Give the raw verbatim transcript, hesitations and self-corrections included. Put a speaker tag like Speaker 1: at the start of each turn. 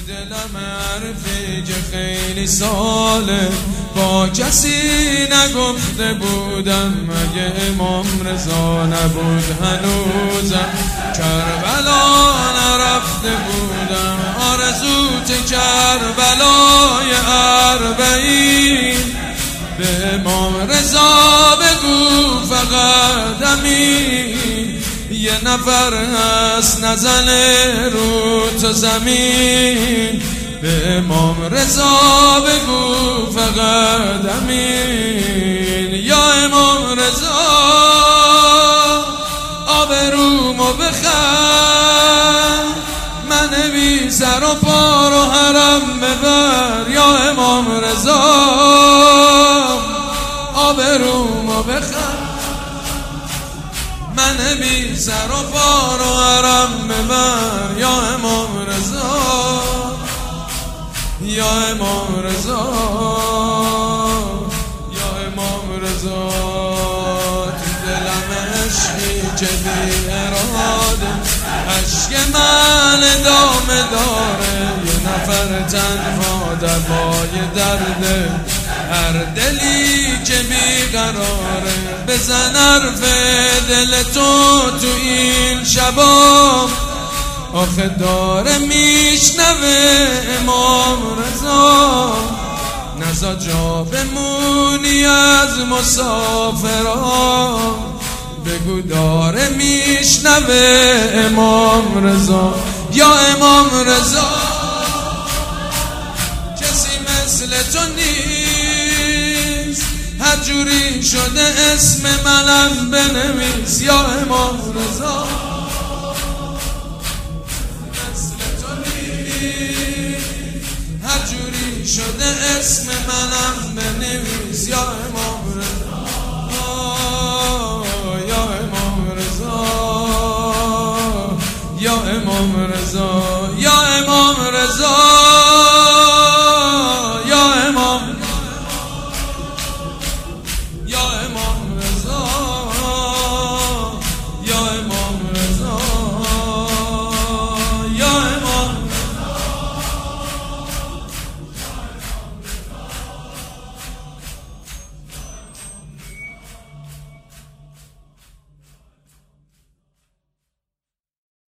Speaker 1: دلم حرفی که خیلی ساله با کسی نگفته بودم، مگه امام رضا نبود هنوزم کربلا نرفته بودم. آرزوت کربلای اربعین به امام رضا بگو فقط امین. یه نفر هست نزنه رو تو زمین، به امام رضا بگو فقط امین. یا امام رضا آبرومو بخر، من بی سر و پا رو حرم ببر. یا امام رضا آبرومو بخر، من بی سر و پا رو حرم ببر. یا امام رضا یا امام رضا یا امام رضا. تو دلم عشقی که بی اراده عشق من ادامه داره. یه نفر تنها دوای درده، هر دلی که بیقراره. بزن حرف دل تو تو این شبا، آخه داره میشنوه امام رضا. نزا جا بمونی از مسافران، بگو داره میشنوه امام رضا. یا امام رضا کسی مثل تو نیست، هر جوری شده اسم منم بنویس. یا امام رضا هر جوری شده اسم منم بنویس. یا امام رضا یا امام رضا یا امام رضا.